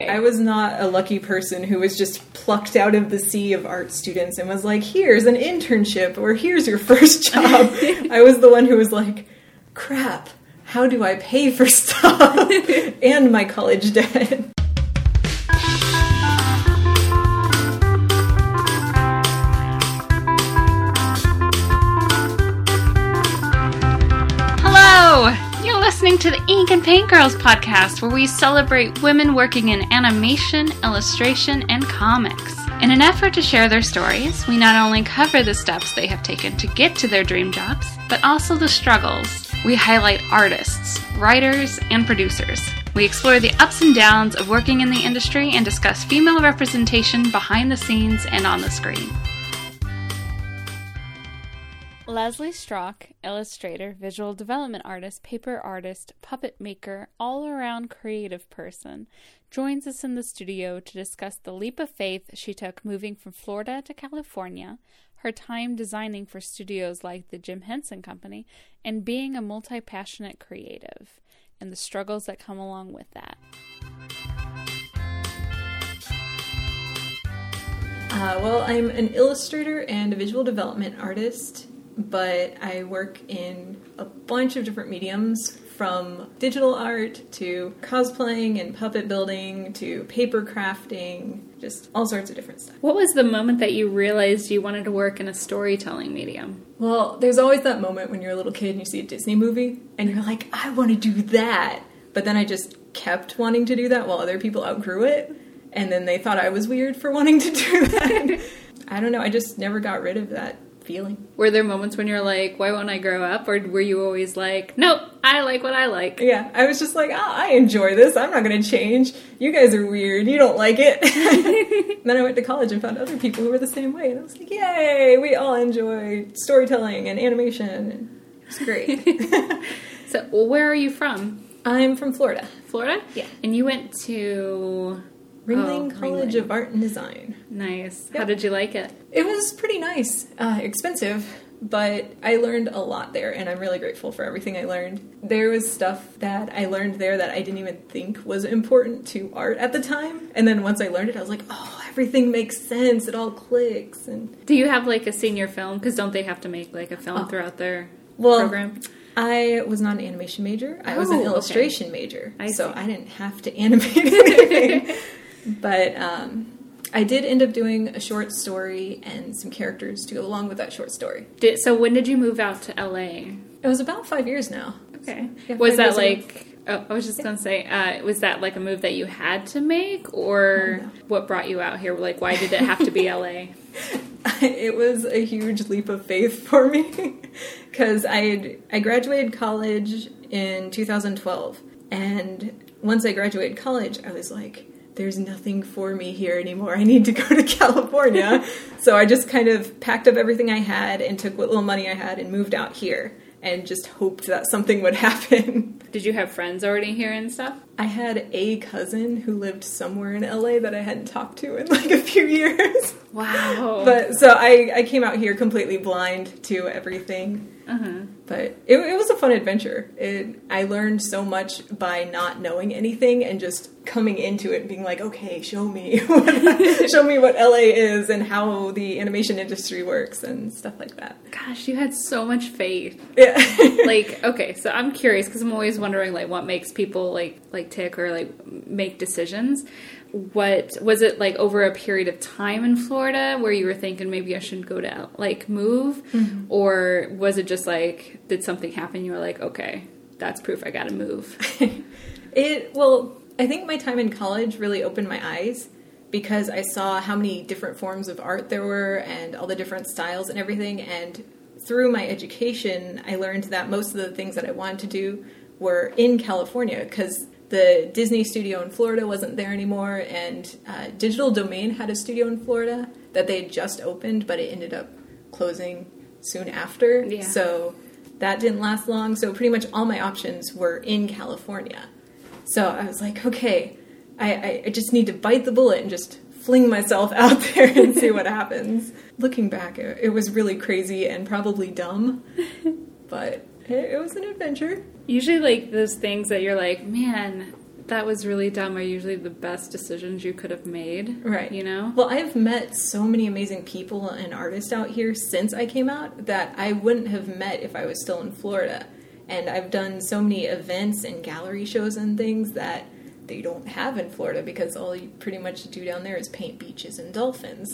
I was not a lucky person who was just plucked out of the sea of art students and was like, here's an internship, or here's your first job. I was the one who was like, crap, how do I pay for stuff and my college debt? You're listening to the Ink and Paint Girls podcast, where we celebrate women working in animation, illustration, and comics. In an effort to share their stories, we not only cover the steps they have taken to get to their dream jobs, but also the struggles. We highlight artists, writers, and producers. We explore the ups and downs of working in the industry and discuss female representation behind the scenes and on the screen. Leslie Strock, illustrator, visual development artist, paper artist, puppet maker, all-around creative person, joins us in the studio to discuss the leap of faith she took moving from Florida to California, her time designing for studios like the Jim Henson Company, and being a multi-passionate creative, and the struggles that come along with that. Well, I'm an illustrator and a visual development artist, but I work in a bunch of different mediums, from digital art to cosplaying and puppet building to paper crafting, just all sorts of different stuff. What was the moment that you realized you wanted to work in a storytelling medium? Well, there's always that moment when you're a little kid and you see a Disney movie and you're like, I want to do that. But then I just kept wanting to do that while other people outgrew it. And then they thought I was weird for wanting to do that. I don't know, I just never got rid of that feeling. Were there moments when you're like, why won't I grow up? Or were you always like, nope, I like what I like? Yeah, I was just like, oh, I enjoy this. I'm not going to change. You guys are weird. You don't like it. Then I went to college and found other people who were the same way. And I was like, yay, we all enjoy storytelling and animation. It's great. So where are you from? I'm from Florida. Florida? Yeah. And you went to Ringling College of Art and Design. Nice. Yep. How did you like it? It was pretty nice. Expensive, but I learned a lot there, and I'm really grateful for everything I learned. There was stuff that I learned there that I didn't even think was important to art at the time, and then once I learned it, I was like, oh, everything makes sense. It all clicks. And do you have like a senior film? Because don't they have to make like a film throughout their program? I was not an animation major. I was an illustration major, so I didn't have to animate anything. But I did end up doing a short story and some characters to go along with that short story. So when did you move out to LA? It was about 5 years now. Okay. Yeah, was that like, I was just going to say, was that like a move that you had to make, or what brought you out here? Like, why did it have to be LA? It was a huge leap of faith for me because I graduated college in 2012, and once I graduated college, I was like, there's nothing for me here anymore. I need to go to California. So I just kind of packed up everything I had and took what little money I had and moved out here and just hoped that something would happen. Did you have friends already here and stuff? I had a cousin who lived somewhere in LA that I hadn't talked to in like a few years. Wow. But so I came out here completely blind to everything. Uh-huh. But it was a fun adventure. I learned so much by not knowing anything and just coming into it and being like, okay, show me what LA is and how the animation industry works and stuff like that. Gosh, you had so much faith. Yeah. Like, okay, so I'm curious because I'm always wondering like what makes people like tick or like make decisions. What was it like over a period of time in Florida where you were thinking maybe I should go to like move, mm-hmm. or was it just like did something happen? You were like, okay, that's proof I gotta move. I think my time in college really opened my eyes because I saw how many different forms of art there were and all the different styles and everything. And through my education, I learned that most of the things that I wanted to do were in California because the Disney studio in Florida wasn't there anymore, and Digital Domain had a studio in Florida that they had just opened, but it ended up closing soon after. Yeah. So that didn't last long. So pretty much all my options were in California. So I was like, okay, I just need to bite the bullet and just fling myself out there and see what happens. Looking back, it was really crazy and probably dumb, but it was an adventure. Usually, like, those things that you're like, man, that was really dumb are usually the best decisions you could have made. Right. You know? Well, I've met so many amazing people and artists out here since I came out that I wouldn't have met if I was still in Florida. And I've done so many events and gallery shows and things that they don't have in Florida because all you pretty much do down there is paint beaches and dolphins.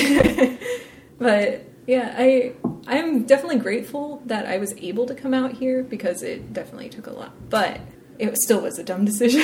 But yeah, I'm definitely grateful that I was able to come out here because it definitely took a lot. But it still was a dumb decision.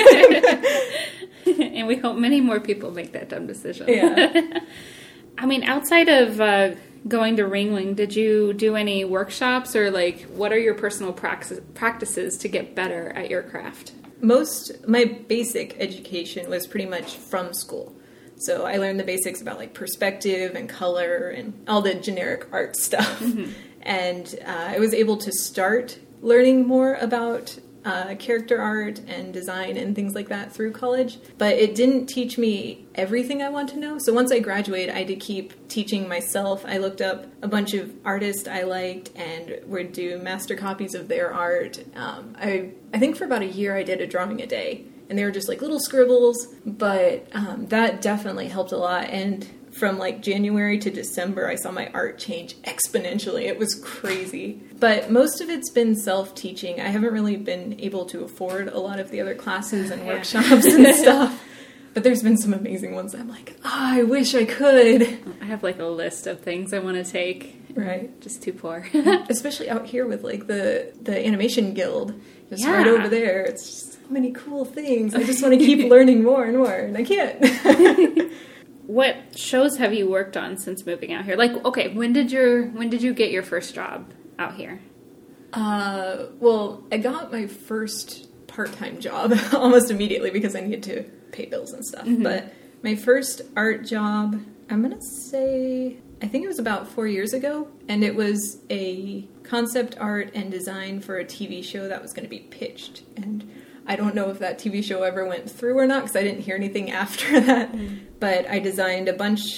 And we hope many more people make that dumb decision. Yeah. I mean, outside of going to Ringling, did you do any workshops or like what are your personal practices to get better at your craft? My basic education was pretty much from school. So I learned the basics about like perspective and color and all the generic art stuff. Mm-hmm. And I was able to start learning more about character art and design and things like that through college. But it didn't teach me everything I want to know. So once I graduated, I did keep teaching myself. I looked up a bunch of artists I liked and would do master copies of their art. I think for about a year I did a drawing a day. And they were just like little scribbles, but that definitely helped a lot. And from like January to December, I saw my art change exponentially. It was crazy. But most of it's been self-teaching. I haven't really been able to afford a lot of the other classes and workshops and stuff. But there's been some amazing ones I'm like, I wish I could. I have like a list of things I want to take. Right. Just too poor. Especially out here with like the Animation Guild. Just right over there. It's just so many cool things. I just want to keep learning more and more, and I can't. What shows have you worked on since moving out here? Like, okay, when did you get your first job out here? Well, I got my first part-time job almost immediately because I needed to pay bills and stuff. Mm-hmm. But my first art job, I'm going to say, I think it was about 4 years ago, and it was a concept art and design for a TV show that was going to be pitched. And I don't know if that TV show ever went through or not because I didn't hear anything after that. Mm. But I designed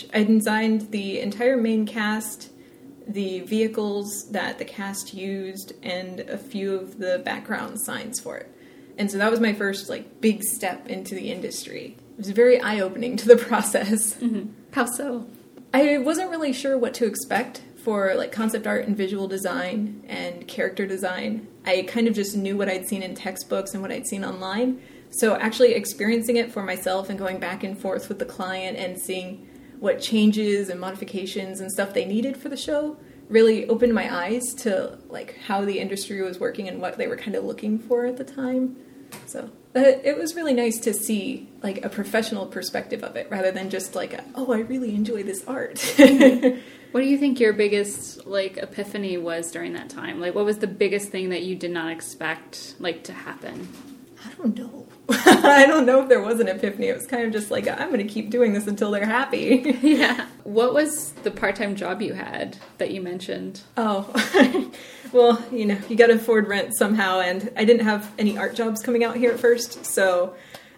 the entire main cast, the vehicles that the cast used, and a few of the background signs for it. And so that was my first like big step into the industry. It was very eye-opening to the process. Mm-hmm. How so? I wasn't really sure what to expect for like concept art and visual design and character design. I kind of just knew what I'd seen in textbooks and what I'd seen online. So actually experiencing it for myself and going back and forth with the client and seeing what changes and modifications and stuff they needed for the show really opened my eyes to like how the industry was working and what they were kind of looking for at the time. So it was really nice to see like a professional perspective of it rather than just like, I really enjoy this art. What do you think your biggest like epiphany was during that time? Like what was the biggest thing that you did not expect like to happen? I don't know. I don't know if there was an epiphany. It was kind of just like, I'm going to keep doing this until they're happy. Yeah. What was the part-time job you had that you mentioned? Oh, well, you got to afford rent somehow. And I didn't have any art jobs coming out here at first. So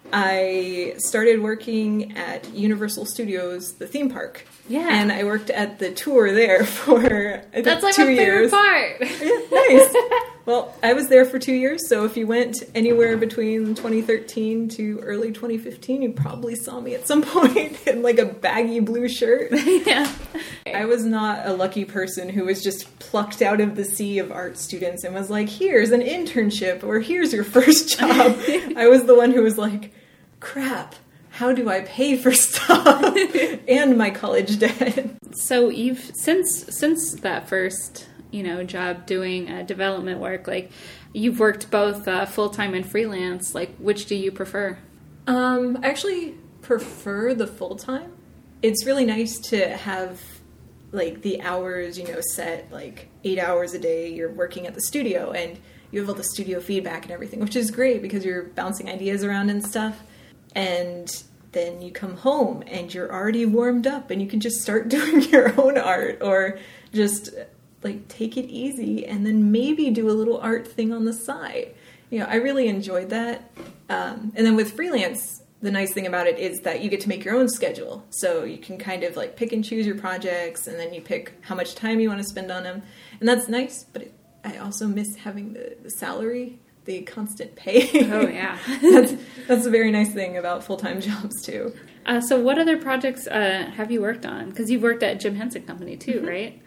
I started working at Universal Studios, the theme park. Yeah. And I worked at the tour there for, I think, That's like 2 my years. favorite part. Yeah, nice. Well, I was there for 2 years, so if you went anywhere between 2013 to early 2015, you probably saw me at some point in like a baggy blue shirt. Yeah. I was not a lucky person who was just plucked out of the sea of art students and was like, here's an internship or here's your first job. I was the one who was like, crap, how do I pay for stuff and my college debt? So you've, since that first job doing development work, like you've worked both full-time and freelance, like which do you prefer? I actually prefer the full-time. It's really nice to have like the hours, set like 8 hours a day. You're working at the studio and you have all the studio feedback and everything, which is great because you're bouncing ideas around and stuff. And then you come home and you're already warmed up and you can just start doing your own art or just like take it easy and then maybe do a little art thing on the side. I really enjoyed that. And then with freelance, the nice thing about it is that you get to make your own schedule. So you can kind of like pick and choose your projects and then you pick how much time you want to spend on them. And that's nice, but I also miss having the salary the constant pay. Oh, yeah. That's a very nice thing about full-time jobs, too. So what other projects have you worked on? Because you've worked at Jim Henson Company, too, Mm-hmm. right?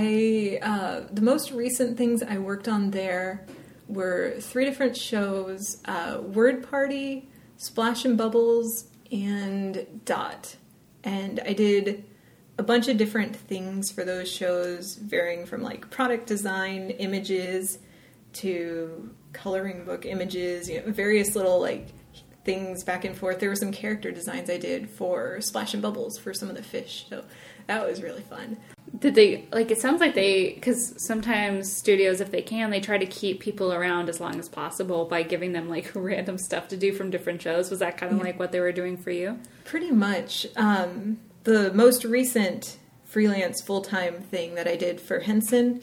The most recent things I worked on there were 3 different shows, Word Party, Splash and Bubbles, and Dot. And I did a bunch of different things for those shows, varying from like product design, images, to coloring book images, various little like things back and forth. There were some character designs I did for Splash and Bubbles for some of the fish, so that was really fun. Did they, like, it sounds like because sometimes studios, if they can, they try to keep people around as long as possible by giving them, like, random stuff to do from different shows. Was that kind of like what they were doing for you? Pretty much. The most recent freelance full-time thing that I did for Henson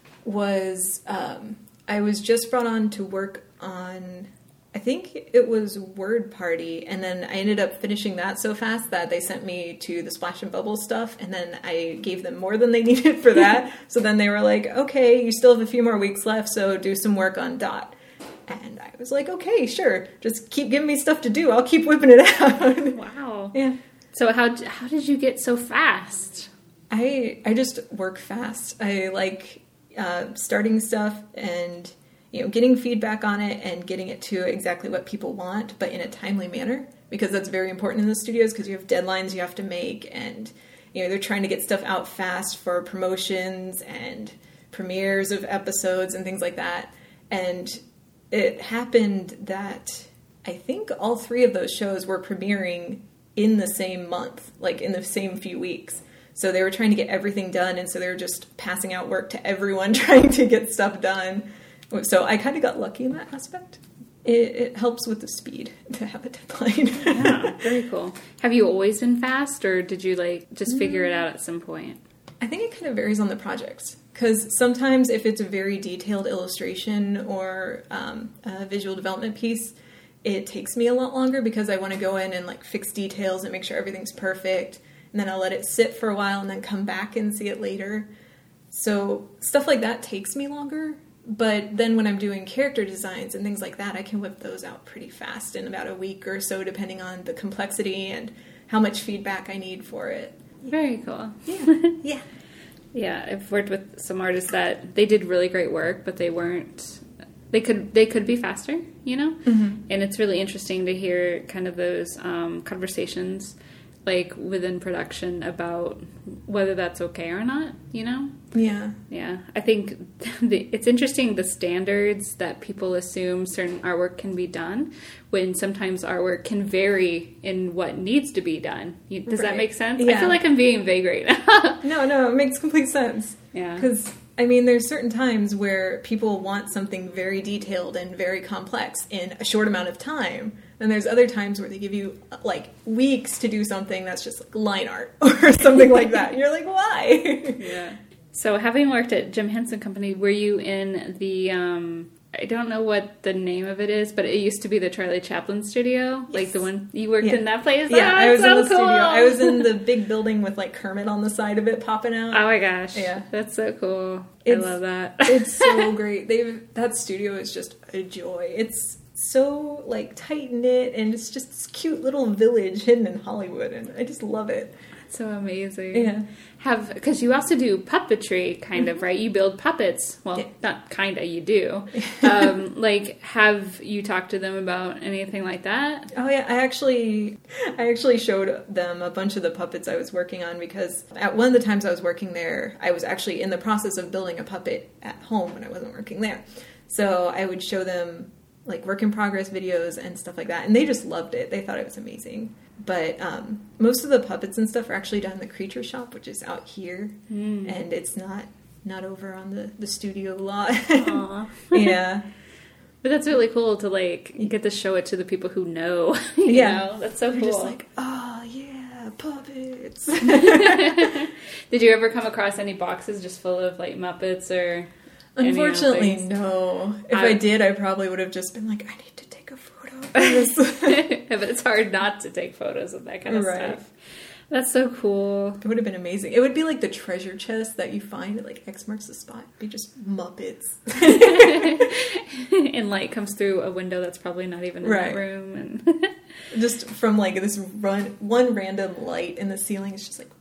was I was just brought on to work on, I think it was Word Party, and then I ended up finishing that so fast that they sent me to the Splash and Bubble stuff, and then I gave them more than they needed for that. So then they were like, okay, you still have a few more weeks left, so do some work on Dot. And I was like, okay, sure, just keep giving me stuff to do. I'll keep whipping it out. Wow. Yeah. So how did you get so fast? I just work fast. I like starting stuff and getting feedback on it and getting it to exactly what people want, but in a timely manner, because that's very important in the studios because you have deadlines you have to make, and they're trying to get stuff out fast for promotions and premieres of episodes and things like that. And it happened that I think all 3 of those shows were premiering in the same month, like in the same few weeks. So they were trying to get everything done, and so they were just passing out work to everyone trying to get stuff done. So I kind of got lucky in that aspect. It helps with the speed to have a deadline. Yeah, very cool. Have you always been fast, or did you just figure it out at some point? I think it kind of varies on the projects. Because sometimes if it's a very detailed illustration or a visual development piece, it takes me a lot longer because I want to go in and fix details and make sure everything's perfect. And then I'll let it sit for a while and then come back and see it later. So stuff like that takes me longer. But then when I'm doing character designs and things like that, I can whip those out pretty fast in about a week or so, depending on the complexity and how much feedback I need for it. Very cool. Yeah. Yeah. Yeah, I've worked with some artists that they did really great work, but they weren't. They could be faster, Mm-hmm. And it's really interesting to hear kind of those conversations, within production about whether that's okay or not, Yeah. Yeah, I think it's interesting the standards that people assume certain artwork can be done when sometimes artwork can vary in what needs to be done. Does that make sense? Yeah. I feel like I'm being vague right now. No, it makes complete sense. Yeah. Because, there's certain times where people want something very detailed and very complex in a short amount of time. And there's other times where they give you, weeks to do something that's just line art or something like that. And you're like, why? Yeah. So having worked at Jim Henson Company, were you in the, I don't know what the name of it is, but it used to be the Charlie Chaplin studio? Yes. The one, you worked in that place? Yeah, I was so in the cool. studio. I was in the big building with, Kermit on the side of it popping out. Oh my gosh. Yeah. That's so cool. I love that. It's so great. That studio is just a joy. It's so, tight-knit, and it's just this cute little village hidden in Hollywood, and I just love it. So amazing. Yeah. Because you also do puppetry, kind of, right? You build puppets. Well, Yeah. not kind of, you do. Have you talked to them about anything like that? Oh yeah, I actually showed them a bunch of the puppets I was working on because at one of the times I was working there, I was actually in the process of building a puppet at home when I wasn't working there. So I would show them work in progress videos and stuff like that, and they just loved it. They thought it was amazing. But most of the puppets and stuff are actually done in the Creature Shop, which is out here, and it's not over on the studio lot. Aww. Yeah. But that's really cool to get to show it to the people who know. Yeah. know? That's so They're cool. just oh yeah, puppets. Did you ever come across any boxes just full of Muppets or? Unfortunately, no. If I did, I probably would have just been I need to take a photo of this. But it's hard not to take photos of that kind of stuff. That's so cool. It would have been amazing. It would be like the treasure chest that you find at like X marks the spot. It'd be just Muppets. And light comes through a window that's probably not even in that room. And just from like this one random light in the ceiling, it's just like...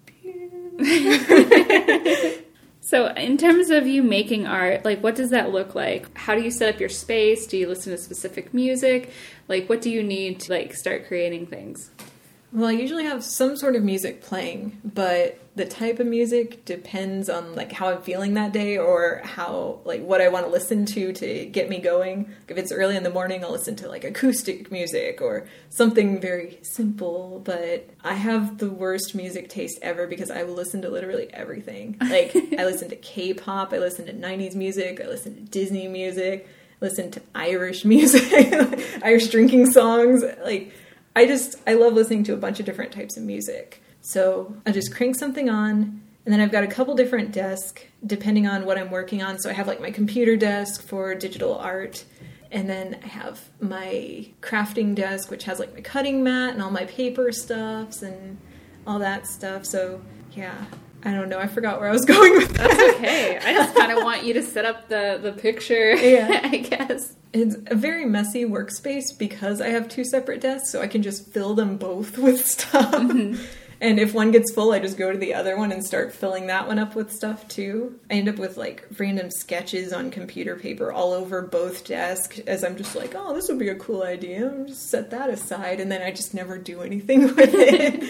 So in terms of you making art, like what does that look like? How do you set up your space? Do you listen to specific music? Like what do you need to like start creating things? Well, I usually have some sort of music playing, but the type of music depends on like how I'm feeling that day or how like what I want to listen to get me going. If it's early in the morning, I'll listen to like acoustic music or something very simple, but I have the worst music taste ever because I will listen to literally everything. Like I listen to K-pop, I listen to 90s music, I listen to Disney music, I listen to Irish music, Irish drinking songs, like I love listening to a bunch of different types of music. So I just crank something on, and then I've got a couple different desks depending on what I'm working on. So I have like my computer desk for digital art, and then I have my crafting desk, which has like my cutting mat and all my paper stuffs and all that stuff. So yeah, I don't know. I forgot where I was going with that. That's okay. I just kind of want you to set up the picture, I guess. It's a very messy workspace because I have two separate desks, so I can just fill them both with stuff. Mm-hmm. And if one gets full, I just go to the other one and start filling that one up with stuff too. I end up with like random sketches on computer paper all over both desks as I'm just like, oh, this would be a cool idea. I'll just set that aside, and then I just never do anything with it.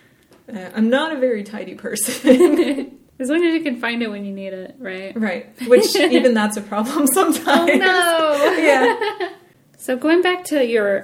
I'm not a very tidy person. As long as you can find it when you need it, right? Right. Which, even that's a problem sometimes. Oh, no! Yeah. So going back to you're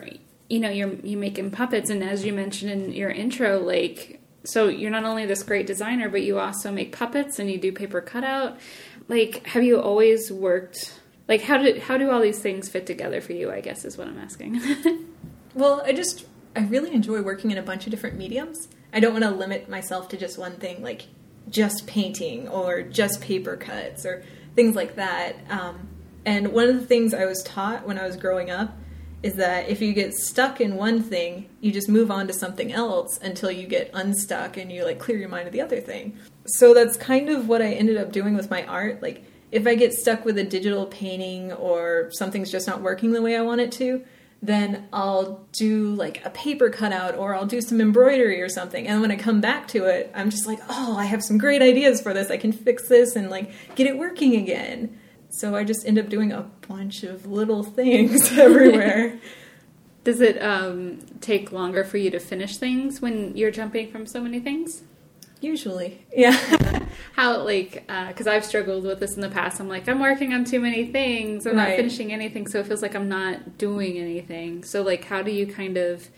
making puppets, and as you mentioned in your intro, like, so you're not only this great designer, but you also make puppets and you do paper cutout. Like, have you always worked, like, how do all these things fit together for you, I guess is what I'm asking. Well, I really enjoy working in a bunch of different mediums. I don't want to limit myself to just one thing, like, just painting or just paper cuts or things like that. And one of the things I was taught when I was growing up is that if you get stuck in one thing, you just move on to something else until you get unstuck and you like clear your mind of the other thing. So that's kind of what I ended up doing with my art. Like if I get stuck with a digital painting or something's just not working the way I want it to, then I'll do like a paper cutout or I'll do some embroidery or something. And when I come back to it, I'm just like, oh, I have some great ideas for this. I can fix this and like get it working again. So I just end up doing a bunch of little things everywhere. Does it take longer for you to finish things when you're jumping from so many things? Usually, yeah. How, like, because I've struggled with this in the past. I'm like, I'm working on too many things. I'm not finishing anything, so it feels like I'm not doing anything. So, like, how do you kind of,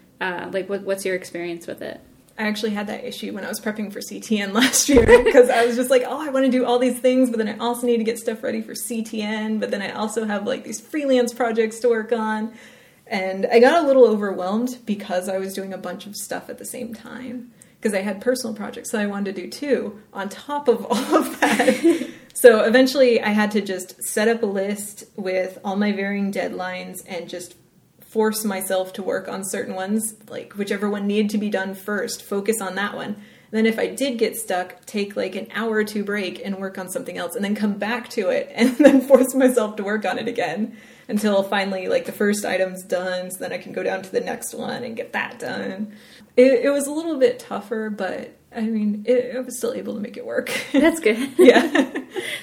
what's your experience with it? I actually had that issue when I was prepping for CTN last year because I was just like, oh, I want to do all these things, but then I also need to get stuff ready for CTN, but then I also have, like, these freelance projects to work on. And I got a little overwhelmed because I was doing a bunch of stuff at the same time. Because I had personal projects that I wanted to do too, on top of all of that. So eventually I had to just set up a list with all my varying deadlines and just force myself to work on certain ones, like whichever one needed to be done first, focus on that one. And then if I did get stuck, take like an hour or two break and work on something else, and then come back to it and then force myself to work on it again until finally like the first item's done, so then I can go down to the next one and get that done. It was a little bit tougher, but I mean, I was still able to make it work. That's good. Yeah.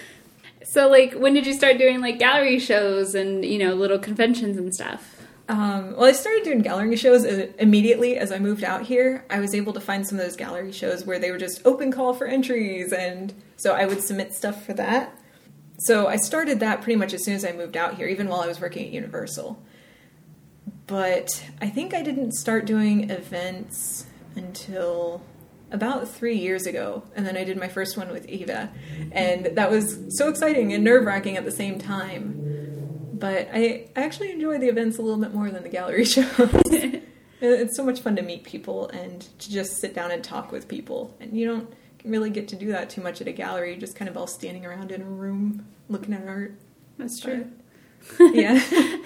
So, like, when did you start doing, like, gallery shows and, you know, little conventions and stuff? Well, I started doing gallery shows immediately as I moved out here. I was able to find some of those gallery shows where they were just open call for entries, and so I would submit stuff for that. So I started that pretty much as soon as I moved out here, even while I was working at Universal. But I think I didn't start doing events until about 3 years ago, and then I did my first one with Eva, and that was so exciting and nerve-wracking at the same time. But I actually enjoy the events a little bit more than the gallery shows. It's so much fun to meet people and to just sit down and talk with people, and you don't really get to do that too much at a gallery. You're just kind of all standing around in a room looking at art. That's true. Yeah.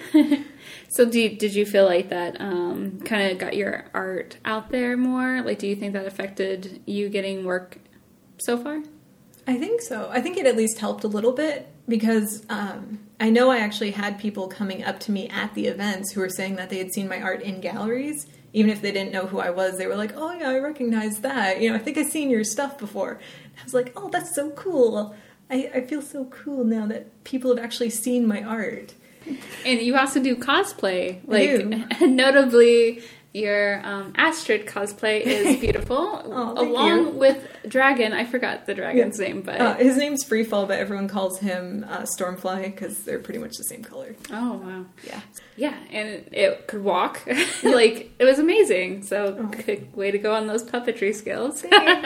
So did you feel like that kind of got your art out there more? Like, do you think that affected you getting work so far? I think so. I think it at least helped a little bit because I know I actually had people coming up to me at the events who were saying that they had seen my art in galleries. Even if they didn't know who I was, they were like, oh yeah, I recognize that. I think I've seen your stuff before. And I was like, oh, that's so cool. I feel so cool now that people have actually seen my art. And you also do cosplay, and notably your Astrid cosplay is beautiful, along with Dragon. I forgot the dragon's name, but his name's Freefall, but everyone calls him Stormfly because they're pretty much the same color. Oh wow, yeah, and it could walk, it was amazing. So good way to go on those puppetry skills.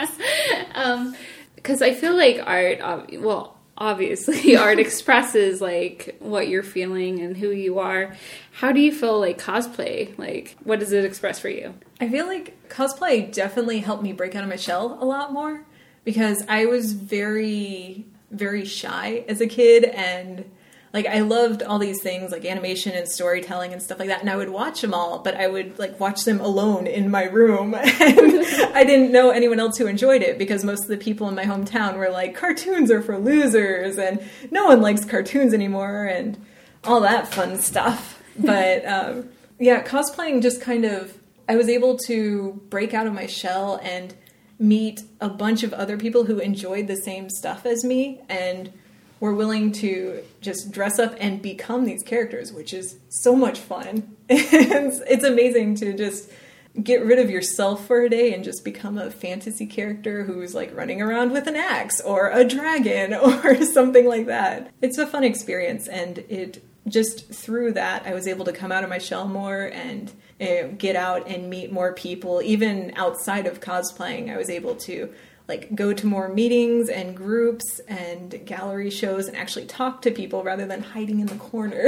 Because I feel like art, obviously art expresses what you're feeling and who you are. How do you feel cosplay, what does it express for you? I feel like cosplay definitely helped me break out of my shell a lot more because I was very, very shy as a kid, and I loved all these things like animation and storytelling and stuff like that, and I would watch them all, but I would watch them alone in my room, and I didn't know anyone else who enjoyed it because most of the people in my hometown were like, cartoons are for losers, and no one likes cartoons anymore, and all that fun stuff. But cosplaying just I was able to break out of my shell and meet a bunch of other people who enjoyed the same stuff as me, and were willing to just dress up and become these characters, which is so much fun. It's amazing to just get rid of yourself for a day and just become a fantasy character who's running around with an axe or a dragon or something like that. It's a fun experience, and it just through that I was able to come out of my shell more and get out and meet more people. Even outside of cosplaying, I was able to go to more meetings and groups and gallery shows and actually talk to people rather than hiding in the corner.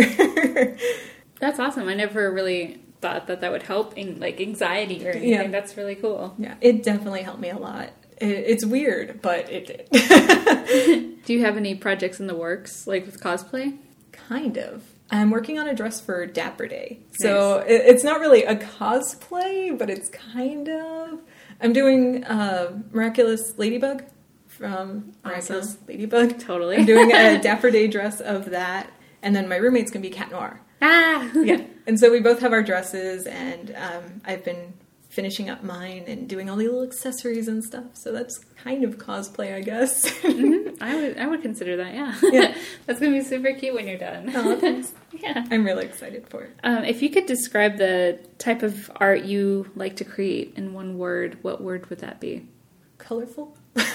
That's awesome. I never really thought that would help in anxiety or anything. Yeah. That's really cool. Yeah, it definitely helped me a lot. It's weird, but it did. Do you have any projects in the works, with cosplay? Kind of. I'm working on a dress for Dapper Day. Nice. So it's not really a cosplay, but it's kind of. I'm doing Miraculous Ladybug from Miraculous Ladybug. Totally. I'm doing a Dapper Day dress of that, and then my roommate's going to be Cat Noir. Ah! Yeah. And so we both have our dresses, and I've been finishing up mine and doing all the little accessories and stuff. So that's kind of cosplay, I guess. Mm-hmm. I would consider that, yeah. That's going to be super cute when you're done. Oh, thanks. Yeah. I'm really excited for it. If you could describe the type of art you like to create in one word, what word would that be? Colorful.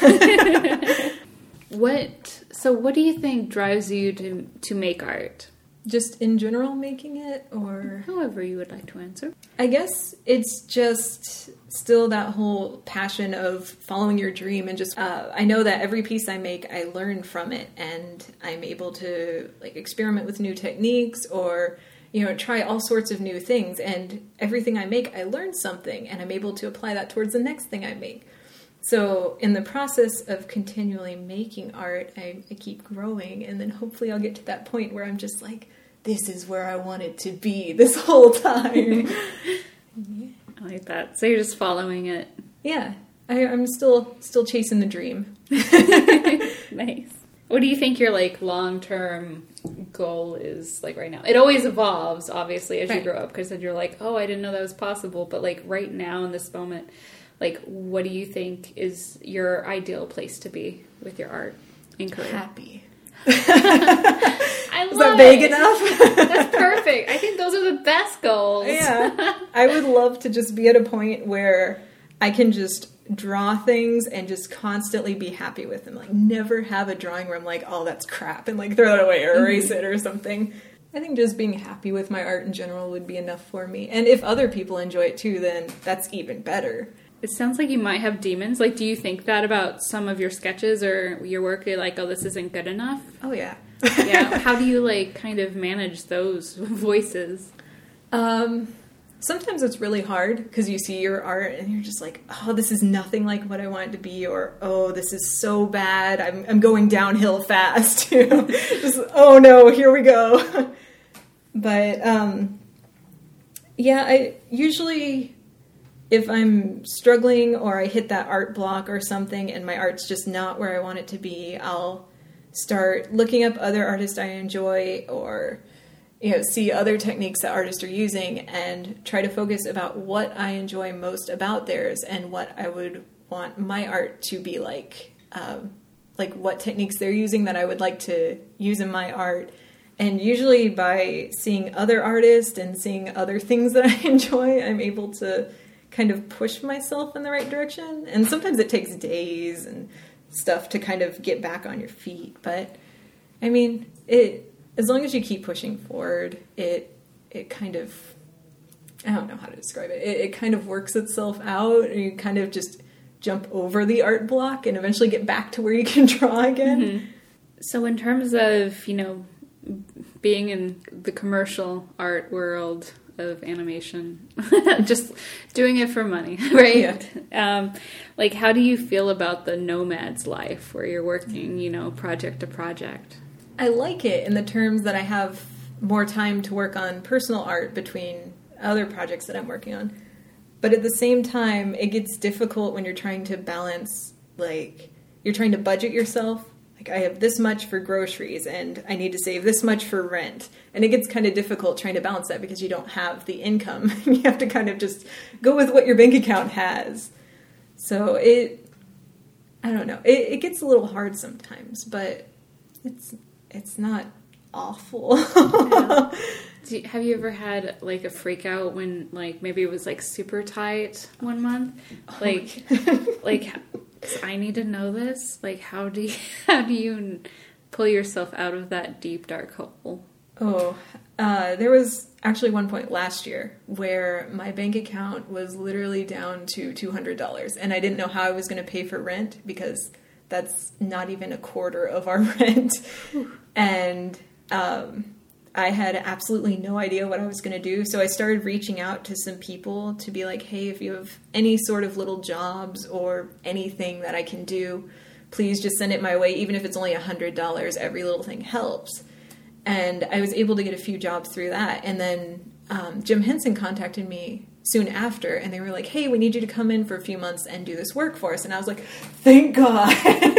What do you think drives you to make art? Just in general making it, or... However you would like to answer. I guess it's just still that whole passion of following your dream, and just, I know that every piece I make, I learn from it, and I'm able to, experiment with new techniques, or, try all sorts of new things, and everything I make, I learn something, and I'm able to apply that towards the next thing I make. So in the process of continually making art, I keep growing, and then hopefully I'll get to that point where I'm just this is where I want it to be this whole time. I like that. So you're just following it. Yeah. I'm still chasing the dream. Nice. What do you think your long-term goal is right now? It always evolves, obviously, as you grow up, because then you're oh, I didn't know that was possible. But right now in this moment, what do you think is your ideal place to be with your art and career? Happy. I love Is that vague enough? That's perfect. I think those are the best goals. Yeah. I would love to just be at a point where I can just draw things and just constantly be happy with them. Never have a drawing where I'm oh, that's crap, and throw it away or erase it or something. I think just being happy with my art in general would be enough for me. And if other people enjoy it too, then that's even better. It sounds like you might have demons. Do you think that about some of your sketches or your work? You're oh, this isn't good enough? Oh, yeah. Yeah. How do you, kind of manage those voices? Sometimes it's really hard because you see your art and you're just oh, this is nothing like what I want it to be, or, oh, this is so bad. I'm going downhill fast. Just, oh, no, here we go. But, yeah, I usually, if I'm struggling or I hit that art block or something and my art's just not where I want it to be, I'll start looking up other artists I enjoy or, see other techniques that artists are using and try to focus about what I enjoy most about theirs and what I would want my art to be like what techniques they're using that I would like to use in my art. And usually by seeing other artists and seeing other things that I enjoy, I'm able to kind of push myself in the right direction. And sometimes it takes days and stuff to kind of get back on your feet. But, I mean, as long as you keep pushing forward, it kind of, I don't know how to describe it. It kind of works itself out. And you kind of just jump over the art block and eventually get back to where you can draw again. Mm-hmm. So in terms of, being in the commercial art world of animation, just doing it for money, right? Yeah. How do you feel about the nomad's life where you're working, project to project? I like it in the terms that I have more time to work on personal art between other projects that I'm working on. But at the same time, it gets difficult when you're trying to balance, you're trying to budget yourself. I have this much for groceries and I need to save this much for rent. And it gets kind of difficult trying to balance that because you don't have the income. You have to kind of just go with what your bank account has. So I don't know. It gets a little hard sometimes, but it's not awful. Yeah. Have you ever had a freak out when maybe it was super tight one month? I need to know this. How do you pull yourself out of that deep dark hole? Oh, there was actually one point last year where my bank account was literally down to $200 and I didn't know how I was going to pay for rent because that's not even a quarter of our rent. And I had absolutely no idea what I was going to do. So I started reaching out to some people to be like, hey, if you have any sort of little jobs or anything that I can do, please just send it my way. Even if it's only $100, every little thing helps. And I was able to get a few jobs through that. And then Jim Henson contacted me soon after, and they were like, hey, we need you to come in for a few months and do this work for us. And I was like, thank God.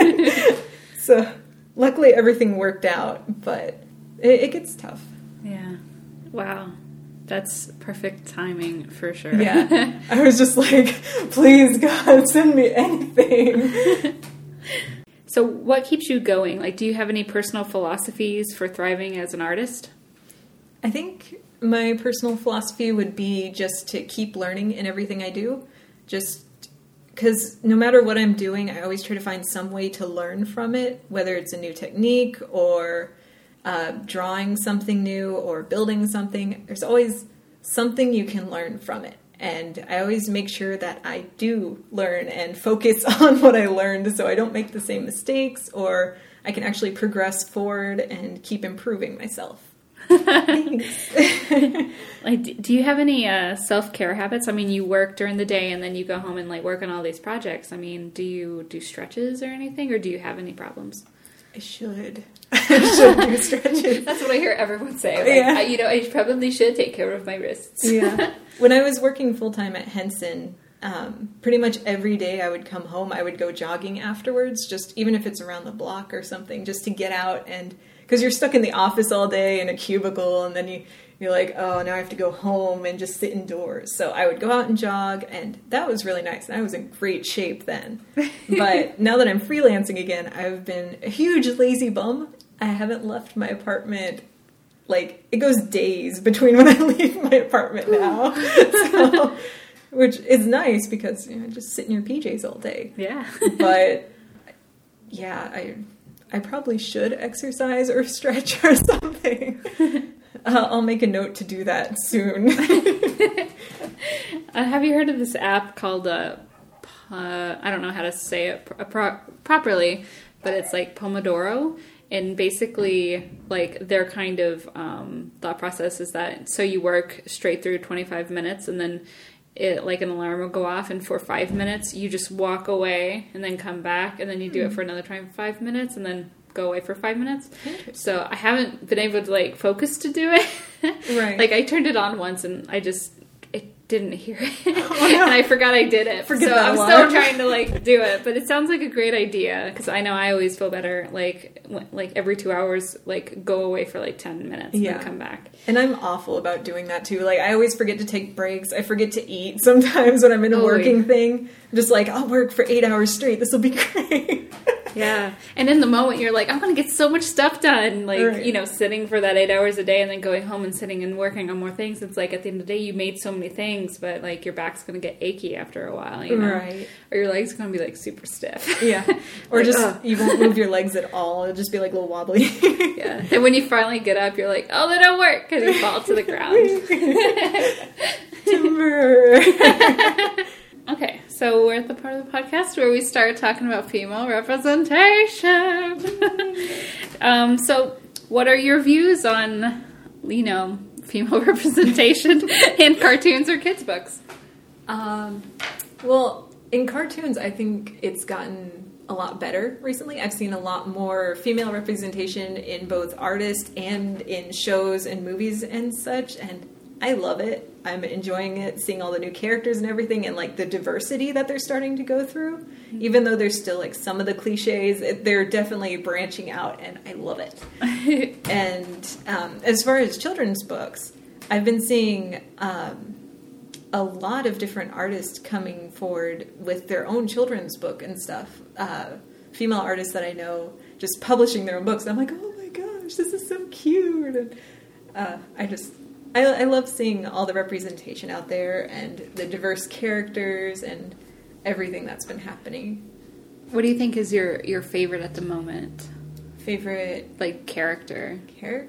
So luckily everything worked out, but it gets tough. Yeah. Wow. That's perfect timing for sure. Yeah. I was just like, please, God, send me anything. So what keeps you going? Do you have any personal philosophies for thriving as an artist? I think my personal philosophy would be just to keep learning in everything I do. Just because no matter what I'm doing, I always try to find some way to learn from it, whether it's a new technique or drawing something new or building something. There's always something you can learn from it. And I always make sure that I do learn and focus on what I learned so I don't make the same mistakes or I can actually progress forward and keep improving myself. Thanks. Do you have any self-care habits? I mean, you work during the day and then you go home and work on all these projects. I mean, do you do stretches or anything, or do you have any problems? I should do stretches. That's what I hear everyone say. Yeah. I probably should take care of my wrists. Yeah. When I was working full-time at Henson, pretty much every day I would come home, I would go jogging afterwards, just even if it's around the block or something, just to get out. And because you're stuck in the office all day in a cubicle, and then you're like, oh, now I have to go home and just sit indoors. So I would go out and jog, and that was really nice. And I was in great shape then. But now that I'm freelancing again, I've been a huge lazy bum. I haven't left my apartment. It goes days between when I leave my apartment now. So, which is nice because I just sit in your PJs all day. Yeah. But yeah, I probably should exercise or stretch or something. I'll make a note to do that soon. Have you heard of this app called, I don't know how to say it properly, but it's Pomodoro. And basically, their kind of thought process is that, so you work straight through 25 minutes and then an alarm will go off, and for 5 minutes you just walk away and then come back, and then you do it for another 5 minutes and then go away for 5 minutes. So I haven't been able to focus to do it. Right. Like, I turned it on once and I didn't hear it. Oh, no. And I forgot I did it. So I'm still trying to, like, do it. But it sounds like a great idea, because I know I always feel better, like every 2 hours, like, go away for, like, 10 minutes and then come back. And I'm awful about doing that, too. Like, I always forget to take breaks. I forget to eat sometimes when I'm in a working thing. I'm just like, I'll work for 8 hours straight. This will be great. Yeah. And in the moment, you're like, I'm going to get so much stuff done. Like, you know, sitting for that 8 hours a day and then going home and sitting and working on more things. It's like, at the end of the day, you made so many things, but, like, your back's going to get achy after a while, you know? Right. Or your leg's going to be, like, super stiff. Yeah. Or like, just, you won't move your legs at all. It'll just be, like, a little wobbly. Yeah. And when you finally get up, you're like, oh, they don't work, because you fall to the ground. Timber. Okay, so we're at the part of the podcast where we start talking about female representation. So what are your views on, you know, female representation in cartoons or kids' books? Well, in cartoons, I think it's gotten a lot better recently. I've seen a lot more female representation in both artists and in shows and movies and such, and I love it. I'm enjoying it, seeing all the new characters and everything, and, like, the diversity that they're starting to go through. Mm-hmm. Even though there's still, like, some of the cliches, they're definitely branching out, and I love it. And as far as children's books, I've been seeing a lot of different artists coming forward with their own children's book and stuff. Female artists that I know just publishing their own books. I'm like, oh my gosh, this is so cute. And I love seeing all the representation out there and the diverse characters and everything that's been happening. What do you think is your favorite at the moment? Favorite, like, character?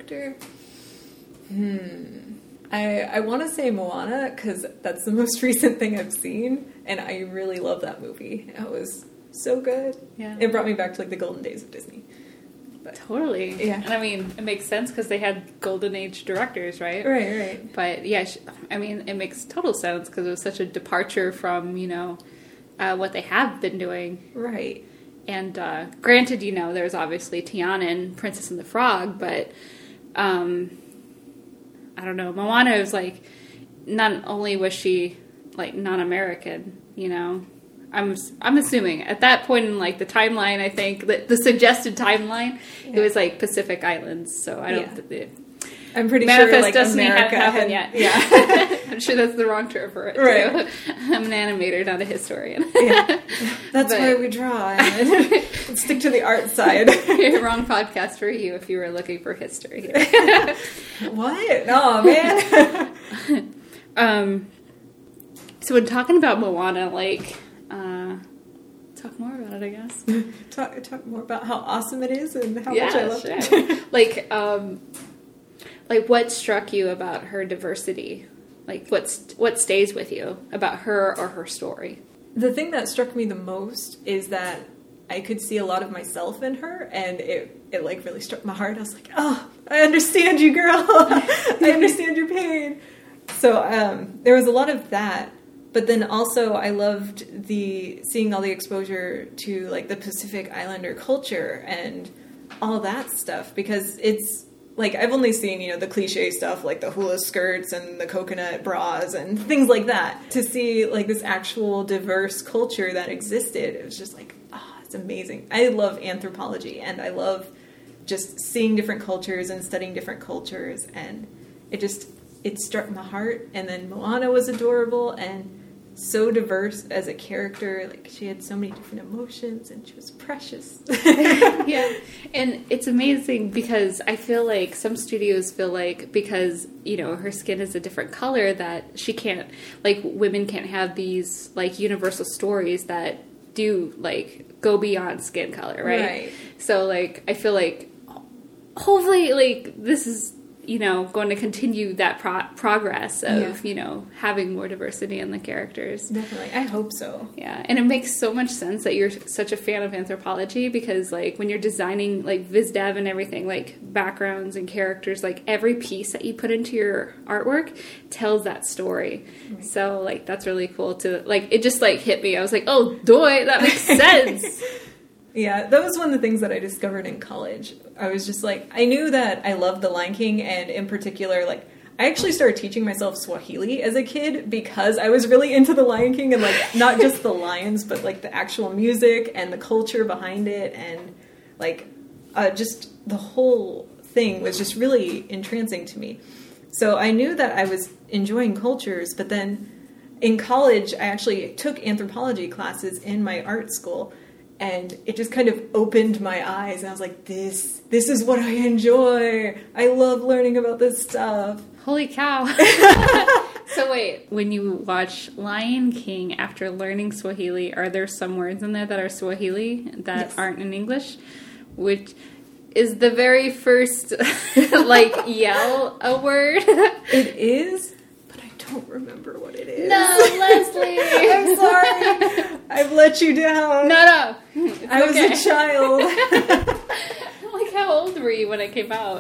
I want to say Moana, because that's the most recent thing I've seen, and I really love that movie. It was so good. Yeah. It brought me back to, like, the golden days of Disney. But totally. Yeah. And I mean, it makes sense because they had golden age directors, right? Right. But yeah, I mean, it makes total sense because it was such a departure from, you know, what they have been doing. Right. And granted, you know, there's obviously Tiana and Princess and the Frog, but I don't know. Moana is like, not only was she like non-American, you know, I'm assuming at that point in, like, the timeline, I think that the suggested timeline, it was like Pacific Islands. So I don't. I'm pretty Manifest sure, like, Destiny America hadn't happened yet. Yeah. I'm sure that's the wrong term for it. Right. Too. I'm an animator, not a historian. Yeah. That's why we draw. And stick to the art side. Wrong podcast for you if you were looking for history here. What? Oh man. So when talking about Moana, like, talk more about it, I guess. Talk more about how awesome it is and how much I love it. Like what struck you about her diversity? Like what stays with you about her or her story? The thing that struck me the most is that I could see a lot of myself in her, and it like really struck my heart. I was like, oh, I understand you, girl. I understand your pain. So there was a lot of that. But then also I loved seeing all the exposure to, like, the Pacific Islander culture and all that stuff, because it's like, I've only seen, you know, the cliche stuff like the hula skirts and the coconut bras and things like that. To see, like, this actual diverse culture that existed, it was just like, it's amazing. I love anthropology, and I love just seeing different cultures and studying different cultures, and it struck my heart. And then Moana was adorable and so diverse as a character. Like, she had so many different emotions, and she was precious. Yeah, and it's amazing because I feel like some studios feel like, because, you know, her skin is a different color, that she can't, like, women can't have these, like, universal stories that do, like, go beyond skin color, right? So, like, I feel like hopefully, like, this is, you know, going to continue that progress of, you know, having more diversity in the characters. Definitely. I hope so. Yeah. And it makes so much sense that you're such a fan of anthropology, because, like, when you're designing, like, viz dev and everything, like, backgrounds and characters, like, every piece that you put into your artwork tells that story. Right. So, like, that's really cool to, like, it just, like, hit me. I was like, oh, doy, that makes sense. Yeah, that was one of the things that I discovered in college. I was just like, I knew that I loved The Lion King, and in particular, like, I actually started teaching myself Swahili as a kid because I was really into The Lion King and, like, not just the lions, but, like, the actual music and the culture behind it and, like, just the whole thing was just really entrancing to me. So I knew that I was enjoying cultures, but then in college, I actually took anthropology classes in my art school, and it just kind of opened my eyes, and I was like, this is what I enjoy. I love learning about this stuff. Holy cow. So wait, when you watch Lion King after learning Swahili, are there some words in there that are Swahili that aren't in English? Which is the very first, like, yell a word? It is, but I don't remember what it is. No, Leslie! I'm sorry. I've let you down. No. I was a child. Like, how old were you when it came out?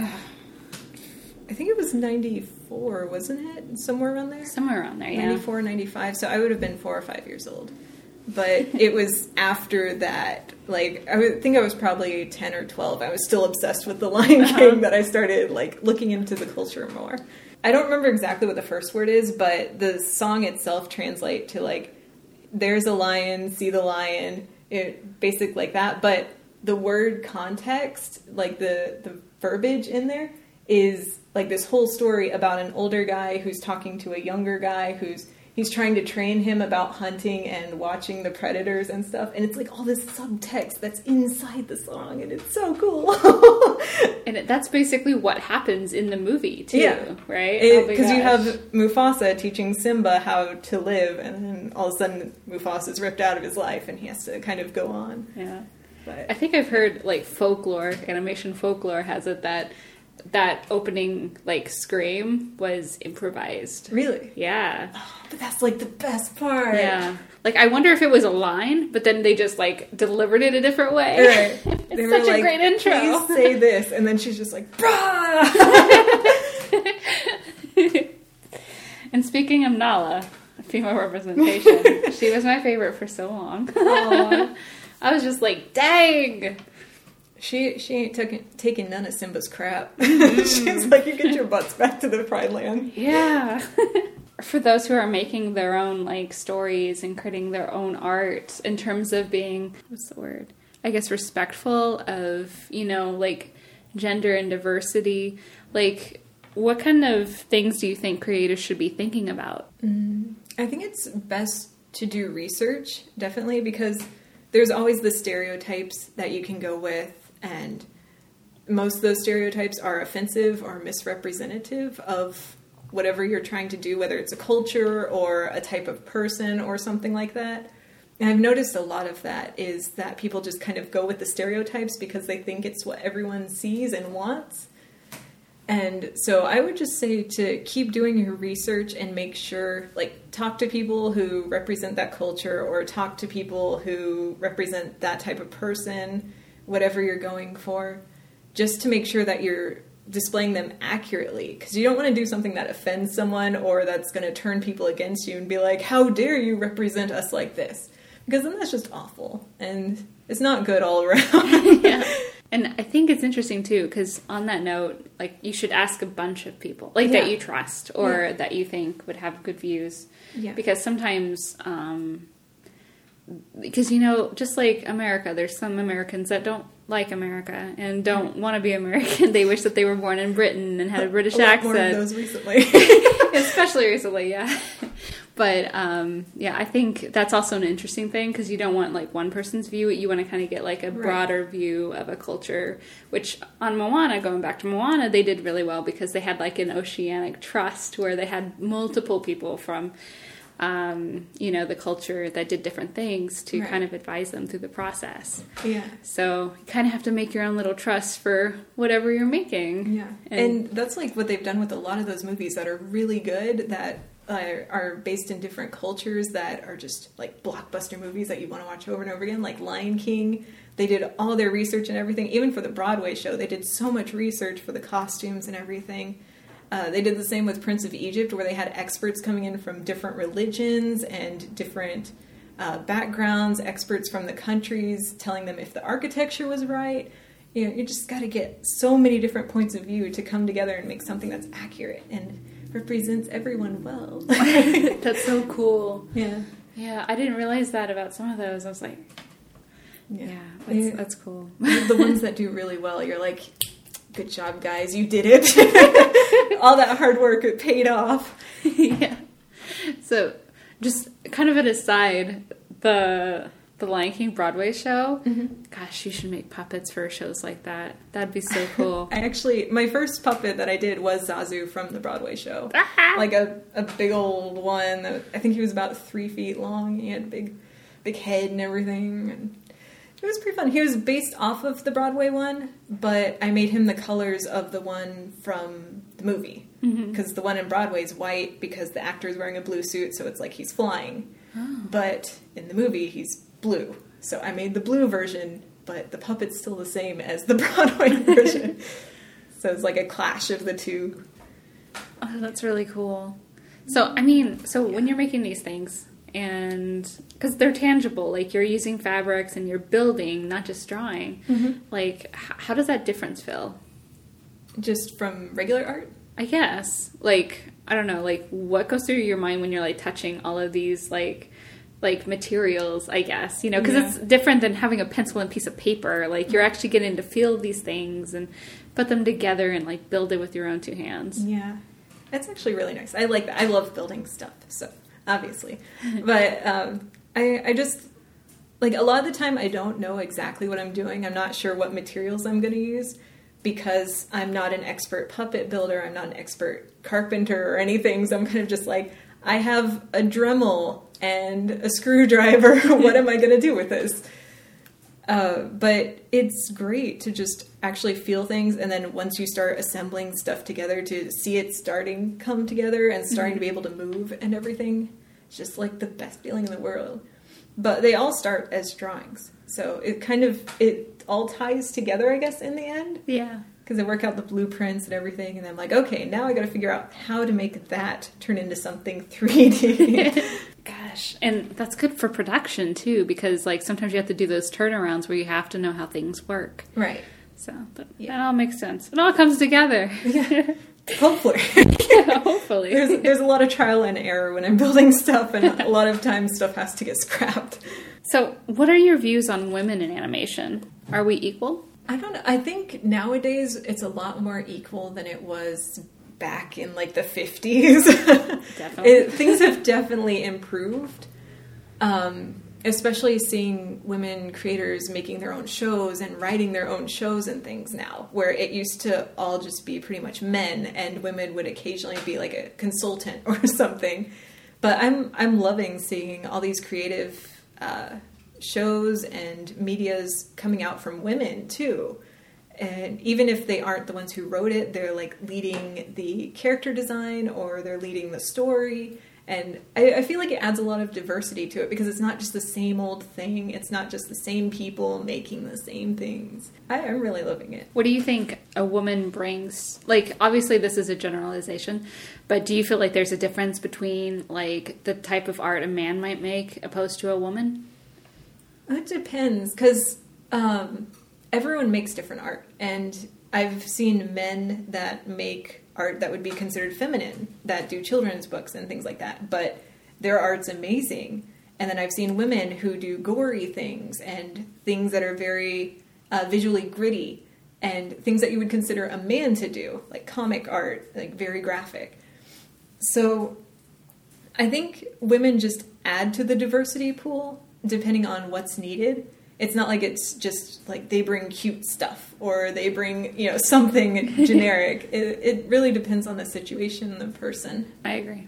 I think it was 94, wasn't it? Somewhere around there? Somewhere around there, yeah. 94, 95. So I would have been 4 or 5 years old. But it was after that, like, think I was probably 10 or 12. I was still obsessed with The Lion King that I started, like, looking into the culture more. I don't remember exactly what the first word is, but the song itself translates to, like, there's a lion, see the lion, basic like that. But the word context, like the verbiage in there, is, like, this whole story about an older guy who's talking to a younger guy he's trying to train him about hunting and watching the predators and stuff. And it's like all this subtext that's inside the song, and it's so cool. And that's basically what happens in the movie, too, right? Because you have Mufasa teaching Simba how to live, and then all of a sudden Mufasa's ripped out of his life, and he has to kind of go on. Yeah. But I think I've heard, like, folklore, animation folklore has it that opening, like, scream was improvised. Really? Yeah. Oh, but that's, like, the best part. Yeah. Like, I wonder if it was a line, but then they just, like, delivered it a different way. Right. It's such a great intro. Please say this. And then she's just like, brah! And speaking of Nala, female representation, she was my favorite for so long. I was just like, dang! She ain't taking none of Simba's crap. She's like, you get your butts back to the Pride Land. Yeah. For those who are making their own, like, stories and creating their own art in terms of being, what's the word? I guess respectful of, you know, like, gender and diversity. Like, what kind of things do you think creators should be thinking about? I think it's best to do research, definitely, because there's always the stereotypes that you can go with. And most of those stereotypes are offensive or misrepresentative of whatever you're trying to do, whether it's a culture or a type of person or something like that. And I've noticed a lot of that is that people just kind of go with the stereotypes because they think it's what everyone sees and wants. And so I would just say to keep doing your research and make sure, like, talk to people who represent that culture or talk to people who represent that type of person, whatever you're going for, just to make sure that you're displaying them accurately. Because you don't want to do something that offends someone or that's going to turn people against you and be like, how dare you represent us like this? Because then that's just awful. And it's not good all around. Yeah. And I think it's interesting, too, because on that note, like, you should ask a bunch of people, like, that you trust or that you think would have good views. Yeah. Because sometimes, because, you know, just like America, there's some Americans that don't like America and don't want to be American. They wish that they were born in Britain and had a British accent. More of those recently. Especially recently, yeah. But, yeah, I think that's also an interesting thing because you don't want, like, one person's view. You want to kind of get, like, a broader view of a culture, which on Moana, going back to Moana, they did really well because they had, like, an oceanic trust where they had multiple people from, you know, the culture that did different things to kind of advise them through the process. Yeah. So you kind of have to make your own little trust for whatever you're making. Yeah. And that's, like, what they've done with a lot of those movies that are really good, that are based in different cultures, that are just, like, blockbuster movies that you want to watch over and over again, like Lion King. They did all their research and everything. Even for the Broadway show, they did so much research for the costumes and everything. They did the same with Prince of Egypt, where they had experts coming in from different religions and different backgrounds, experts from the countries telling them if the architecture was right. you know, you just got to get so many different points of view to come together and make something that's accurate and represents everyone well. That's so cool. Yeah. Yeah, I didn't realize that about some of those. I was like, that's cool. The ones that do really well, you're like, good job, guys, you did it. All that hard work, it paid off. Yeah. So, just kind of an aside, the Lion King Broadway show, gosh, you should make puppets for shows like that. That'd be so cool. My first puppet that I did was Zazu from the Broadway show. Like a big old one. I think he was about 3 feet long. He had a big head and everything. And it was pretty fun. He was based off of the Broadway one, but I made him the colors of the one from the movie. Because the one in Broadway is white because the actor is wearing a blue suit, so it's like he's flying. Oh. But in the movie, he's blue. So I made the blue version, but the puppet's still the same as the Broadway version. So it's like a clash of the two. Oh, that's really cool. So, I mean, when you're making these things, and because they're tangible, like you're using fabrics and you're building, not just drawing, like how does that difference feel? Just from regular art? I guess. Like, I don't know, like what goes through your mind when you're like touching all of these like materials, I guess, you know, because it's different than having a pencil and piece of paper. Like you're actually getting to feel these things and put them together and like build it with your own two hands. Yeah. That's actually really nice. I like that. I love building stuff, so obviously. But I just, like, a lot of the time I don't know exactly what I'm doing. I'm not sure what materials I'm going to use because I'm not an expert puppet builder. I'm not an expert carpenter or anything. So I'm kind of just like, I have a Dremel and a screwdriver. What am I going to do with this? But it's great to just actually feel things, and then once you start assembling stuff together, to see it starting come together and starting to be able to move and everything. It's just like the best feeling in the world. But they all start as drawings, so it all ties together, I guess, in the end. Yeah. Because I work out the blueprints and everything, and I'm like, okay, now I got to figure out how to make that turn into something 3D. Gosh, and that's good for production too, because like sometimes you have to do those turnarounds where you have to know how things work. Right. So that all makes sense. It all comes together. Yeah. Hopefully. Yeah, hopefully. There's a lot of trial and error when I'm building stuff, and a lot of times stuff has to get scrapped. So, what are your views on women in animation? Are we equal? I don't know. I think nowadays it's a lot more equal than it was back in like the 50s. Definitely. Things have definitely improved. Especially seeing women creators making their own shows and writing their own shows and things now, where it used to all just be pretty much men and women would occasionally be like a consultant or something. But I'm loving seeing all these creative shows and medias coming out from women too. And even if they aren't the ones who wrote it, they're like leading the character design or they're leading the story. And I feel like it adds a lot of diversity to it because it's not just the same old thing. It's not just the same people making the same things. I'm really loving it. What do you think a woman brings? Like, obviously this is a generalization, but do you feel like there's a difference between like the type of art a man might make opposed to a woman? It depends because everyone makes different art. And I've seen men that make art that would be considered feminine, that do children's books and things like that, but their art's amazing. And then I've seen women who do gory things and things that are very visually gritty and things that you would consider a man to do, like comic art, like very graphic. So I think women just add to the diversity pool depending on what's needed. It's not like it's just like they bring cute stuff or they bring, something generic. It really depends on the situation and the person. I agree.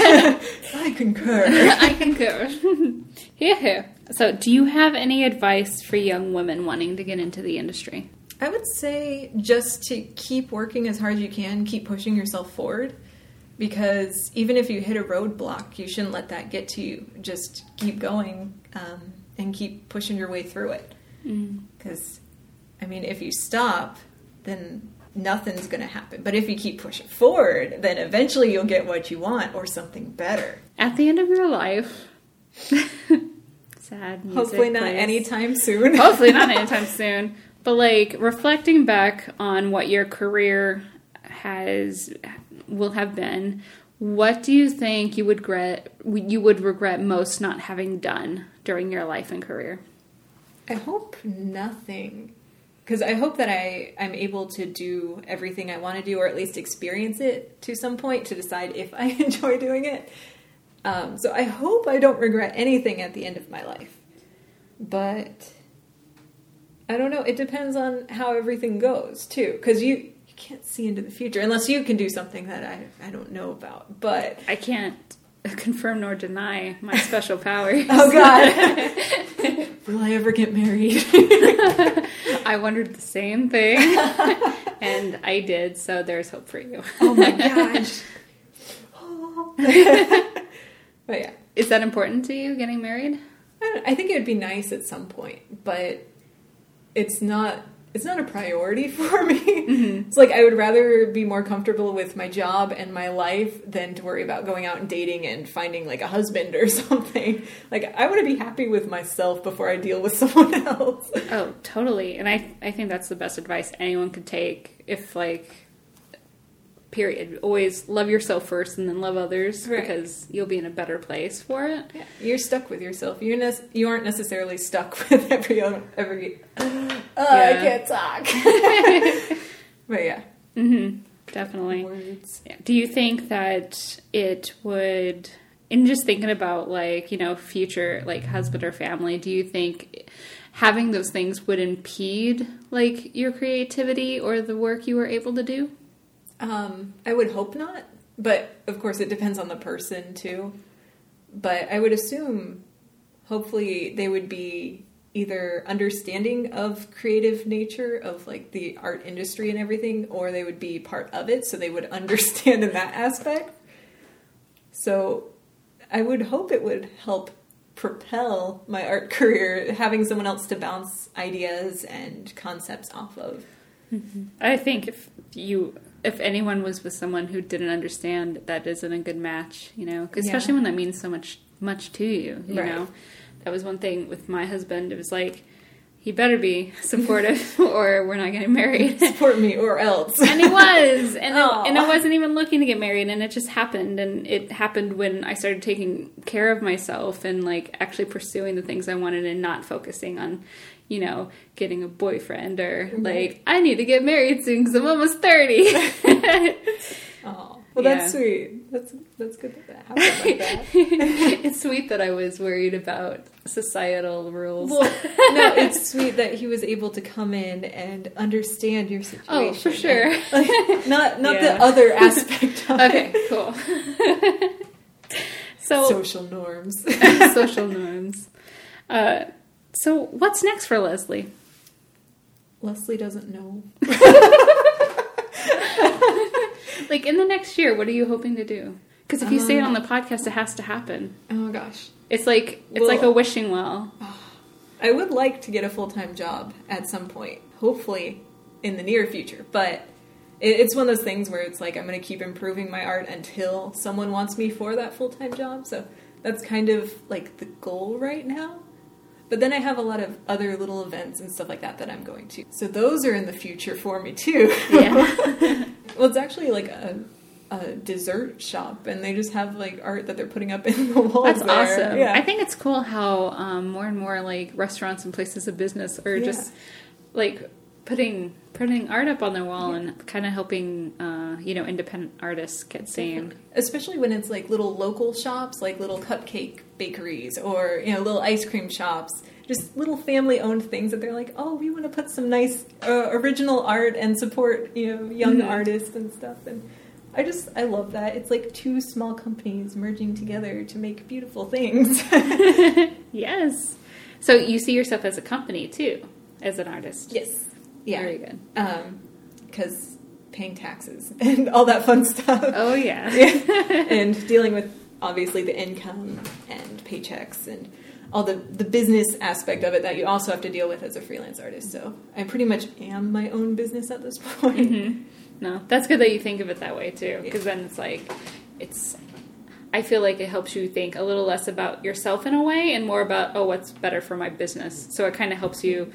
I concur. I concur. Yeah. So do you have any advice for young women wanting to get into the industry? I would say just to keep working as hard as you can, keep pushing yourself forward. Because even if you hit a roadblock, you shouldn't let that get to you. Just keep going. And keep pushing your way through it. Because, if you stop, then nothing's going to happen. But if you keep pushing forward, then eventually you'll get what you want or something better. At the end of your life. Sad music. Hopefully not anytime soon. Hopefully not anytime soon. But, like, reflecting back on what your career will have been, what do you think you would regret most not having done during your life and career? I hope nothing. Because I hope that I'm able to do everything I want to do, or at least experience it to some point to decide if I enjoy doing it. So I hope I don't regret anything at the end of my life. But I don't know. It depends on how everything goes, too. Because you can't see into the future unless you can do something that I don't know about. But I can't confirm nor deny my special powers. Oh, God. Will I ever get married? I wondered the same thing. And I did, so there's hope for you. Oh, my gosh. But yeah. Is that important to you, getting married? I think it would be nice at some point, but it's not a priority for me. Mm-hmm. It's like I would rather be more comfortable with my job and my life than to worry about going out and dating and finding like a husband or something. Like I want to be happy with myself before I deal with someone else. Oh, totally. And I think that's the best advice anyone could take if period. Always love yourself first and then love others, right? Because you'll be in a better place for it. Yeah, you're stuck with yourself. You aren't necessarily stuck with every I can't talk. But yeah. Mm-hmm. Definitely. Words. Yeah. Do you think that it would, in just thinking about future husband or family, do you think having those things would impede your creativity or the work you were able to do? I would hope not, but of course it depends on the person too. But I would assume, hopefully, they would be either understanding of creative nature of the art industry and everything, or they would be part of it, so they would understand in that aspect. So I would hope it would help propel my art career, having someone else to bounce ideas and concepts off of. Mm-hmm. I think if anyone was with someone who didn't understand, that isn't a good match, especially when that means so much to you, you know. That was one thing with my husband. It was he better be supportive or we're not getting married. Support me or else. And he was. And I wasn't even looking to get married, and it just happened. And it happened when I started taking care of myself and actually pursuing the things I wanted and not focusing on getting a boyfriend or I need to get married soon because I'm almost 30. Oh, well, that's sweet. That's good that happened like that. It's sweet that I was worried about societal rules. Well, no, it's sweet that he was able to come in and understand your situation. Oh, for sure. Not the other aspect of it. Okay, cool. So social norms. Social norms. So what's next for Leslie? Leslie doesn't know. In the next year, what are you hoping to do? Because if you say it on the podcast, it has to happen. Oh gosh. It's like a wishing well. I would like to get a full-time job at some point, hopefully in the near future. But it's one of those things where it's I'm going to keep improving my art until someone wants me for that full-time job. So that's kind of the goal right now. But then I have a lot of other little events and stuff like that I'm going to. So those are in the future for me too. Yeah. Well, it's actually a dessert shop, and they just have art that they're putting up in the walls. That's there. Awesome. Yeah. I think it's cool how more and more restaurants and places of business are just putting art up on their wall and kind of helping independent artists get seen. Especially when it's little local shops, little cupcake bakeries or little ice cream shops. Just little family-owned things that they're oh, we want to put some nice original art and support young artists and stuff. And I love that. It's two small companies merging together to make beautiful things. Yes. So you see yourself as a company too, as an artist. Yes. Yeah. Very good. Because paying taxes and all that fun stuff. Oh yeah. And dealing with obviously the income and paychecks and all the business aspect of it that you also have to deal with as a freelance artist. So I pretty much am my own business at this point. Mm-hmm. No, that's good that you think of it that way too, because then it's I feel it helps you think a little less about yourself in a way and more about, what's better for my business. So it kind of helps you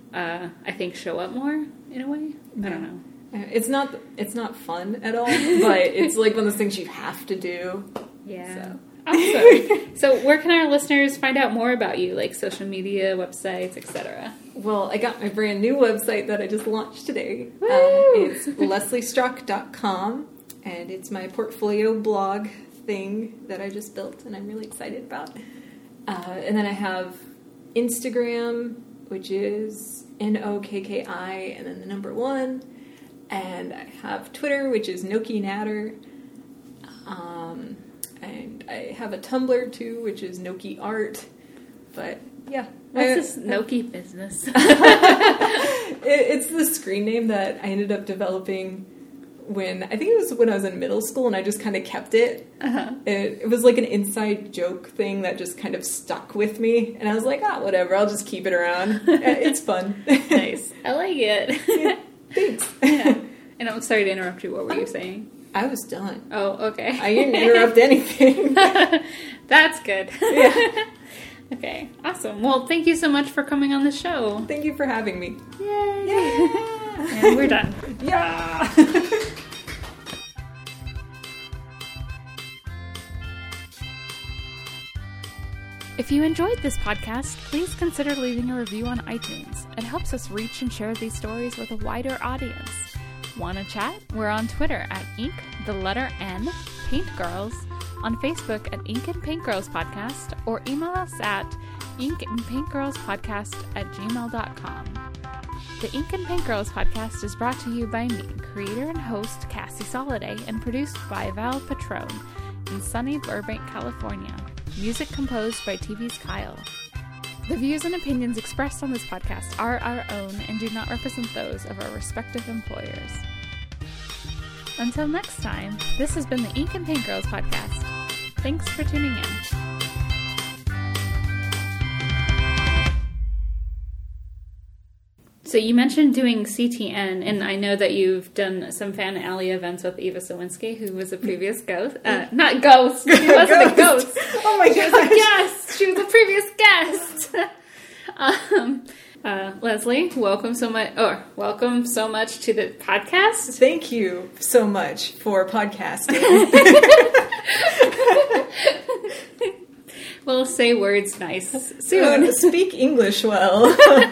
I think, show up more in a way. I don't know. It's not fun at all, but it's like one of those things you have to do. Yeah. So. Awesome. So where can our listeners find out more about you, like social media, websites, etc.? Well, I got my brand new website that I just launched today. It's lesliestruck.com, and it's my portfolio blog thing that I just built, and I'm really excited about. And then I have Instagram, which is NOKKI, and then the number 1. And I have Twitter, which is Noki Natter. And I have a Tumblr, too, which is Noki Art. But, yeah. What's this Noki business? It's the screen name that I ended up developing when I was in middle school, and I just kind of kept it. Uh-huh. It was like an inside joke thing that just kind of stuck with me. And I was like, whatever, I'll just keep it around. It's fun. Nice. I like it. Yeah, thanks. Yeah. And I'm sorry to interrupt you. What were you saying? I was done. Oh, okay. I didn't interrupt anything. That's good. Yeah. Okay, awesome. Well, thank you so much for coming on the show. Thank you for having me. Yay! Yeah. And we're done. Yeah. If you enjoyed this podcast, please consider leaving a review on iTunes. It helps us reach and share these stories with a wider audience. Want to chat? We're on Twitter at Ink, the letter N, Paint Girls, on Facebook at Ink and Paint Girls Podcast, or email us at inkandpaintgirlspodcast@gmail.com. The Ink and Paint Girls Podcast is brought to you by me, creator and host Cassie Soliday, and produced by Val Patron in sunny Burbank, California. Music composed by TV's Kyle. The views and opinions expressed on this podcast are our own and do not represent those of our respective employers. Until next time, this has been the Ink and Paint Girls Podcast. Thanks for tuning in. So you mentioned doing CTN, and I know that you've done some Fan Alley events with Eva Sawinski, who was a previous ghost. Not ghost. She wasn't a ghost. Oh my gosh. She was a guest. She was a previous guest. Leslie, welcome so much to the podcast. Thank you so much for podcasting. We'll say words nice soon. Speak English well.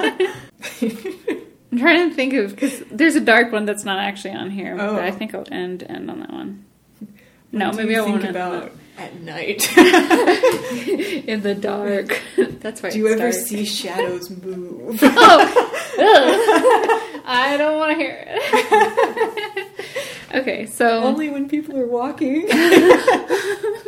I'm trying to think of, because there's a dark one that's not actually on here, but I think I'll end on that one. No, maybe I won't end about at night. In the dark. That's why. Do you ever see shadows move? Oh, I don't want to hear it. Okay, so only when people are walking.